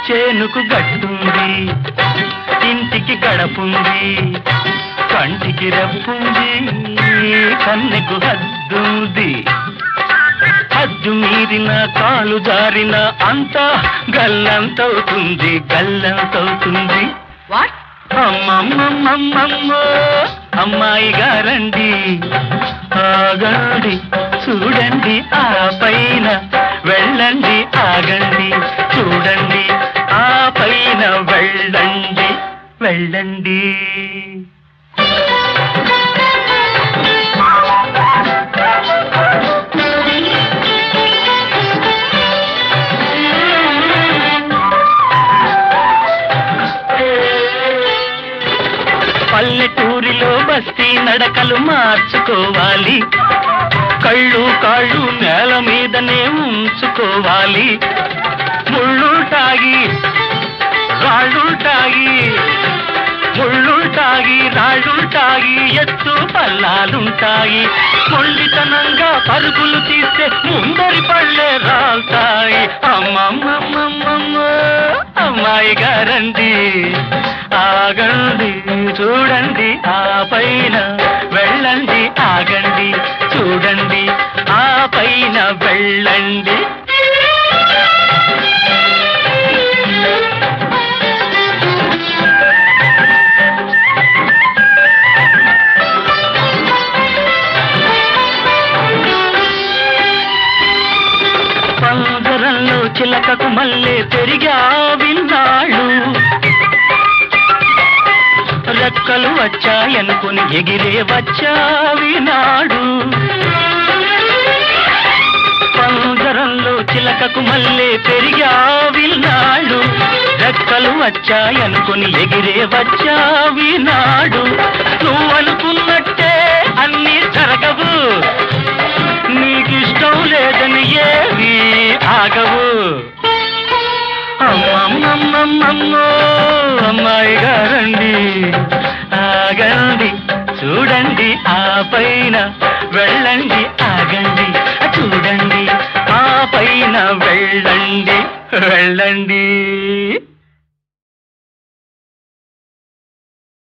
చేనుకు గట్టుంది, ఇంటికి గడపుంది, కంటికి రెప్పుంది, కన్నెకు హద్దుంది. హద్దు మీరిన కాలు జారిన అంతా గల్లంతవుతుంది, గల్లంతవుతుంది. అమ్మమ్మమ్మమ్మమ్మో అమ్మాయి గారండి, ఆగండి చూడండి, ఆ పైన వెళ్ళండి, ఆగండి చూడండి, ఆ పైన వెళ్ళండి, వెళ్ళండి. పల్లెటూరిలో బస్తీ నడకలు మార్చుకోవాలి, కళ్ళు కాళ్ళు నేల మీదనే ఉంచుకోవాలి. ముళ్ళుంటాయి రాళ్ళుంటాయి, ముళ్ళుంటాయి రాళ్ళుంటాయి, ఎత్తు పల్లాలుంటాయి. మొండితనంగా పరుగులు తీస్తే ముందరి పళ్ళే రాల్తాయి. అమ్మమ్మమ్మమ్మమ్మ అమ్మాయి గారండి, ఆగండి చూడండి, ఆ పైన వెళ్ళండి, ఆగండి చూడండి, ఆ పైన వెళ్ళండి. పంజరంలో చిలకకు మల్లె పెరిగా విన్నాళ్ళు, రెక్కలు వచ్చాయనుకుని ఎగిరే వచ్చావినాడు. పంజరంలో చిలకకు మల్లె పెరిగా విన్నాడు, రెక్కలు వచ్చాయనుకుని ఎగిరే వచ్చావినాడు. నువ్వనుకున్నట్టే అన్నీ జరగవు, నీకిష్టం లేదని ఏవి ఆగవు. అమ్మమ్మమ్మమ్మమ్మో అమ్మాయి గారండి, ఆగండి చూడండి, ఆ పైన వెళ్ళండి, ఆగండి చూడండి, ఆ పైన వెళ్ళండి, వెళ్ళండి.